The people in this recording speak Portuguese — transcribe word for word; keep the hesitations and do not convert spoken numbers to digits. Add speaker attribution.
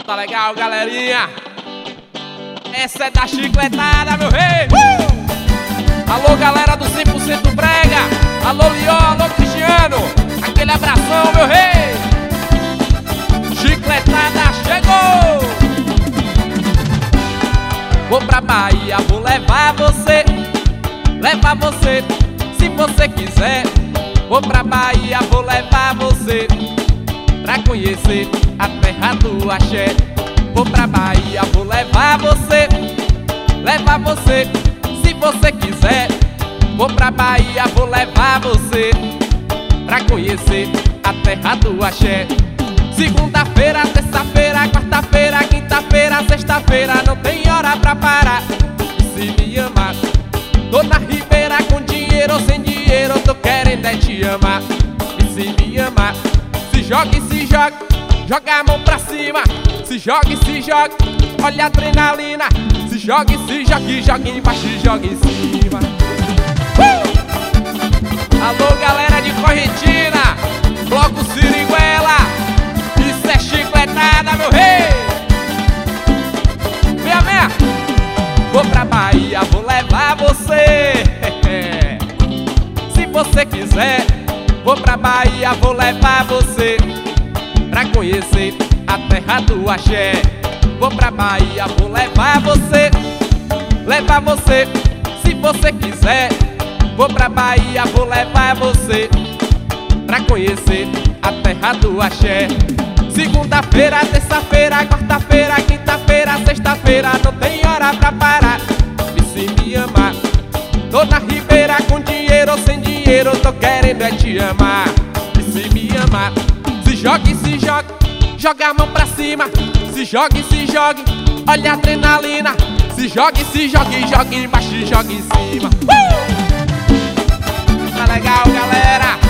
Speaker 1: Tá legal, galerinha? Essa é da chicletada, meu rei! Uh! Alô, galera do cem por cento Brega! Alô, Lió, alô, Cristiano! Aquele abração, meu rei! Chicletada chegou! Vou pra Bahia, vou levar você, levar você, se você quiser. Vou pra Bahia, vou levar você, pra conhecer a terra do axé. Vou pra Bahia, vou levar você, levar você, se você quiser. Vou pra Bahia, vou levar você, pra conhecer a terra do axé. Segunda-feira, terça-feira, quarta-feira, quinta-feira, sexta-feira, não tem hora pra parar. Se me amar, tô na ribeira com dinheiro ou sem dinheiro, tô querendo é te amar. E se me amar, se joga e se joga, joga a mão pra cima. Se joga e se joga, olha a adrenalina. Se joga e se joga, e joga embaixo e joga em cima. uh! Alô, galera de Correntina, Bloco Siriguela, isso é chicletada, meu rei! Venha, venha! Vou pra Bahia, vou levar você, se você quiser. Vou pra Bahia, vou levar você, pra conhecer a terra do axé. Vou pra Bahia, vou levar você, levar você, se você quiser. Vou pra Bahia, vou levar você, pra conhecer a terra do axé. Segunda-feira, terça-feira, quarta-feira, quinta-feira, sexta-feira, não tem hora pra parar. E se me amar, tô na ribeira com dinheiro ou sem dinheiro, tô querendo é te amar. E se me amar, se joga e se joga, joga a mão pra cima. Se joga e se joga, olha a adrenalina. Se joga e se joga, e joga embaixo e joga em cima. uh! Tá legal, galera?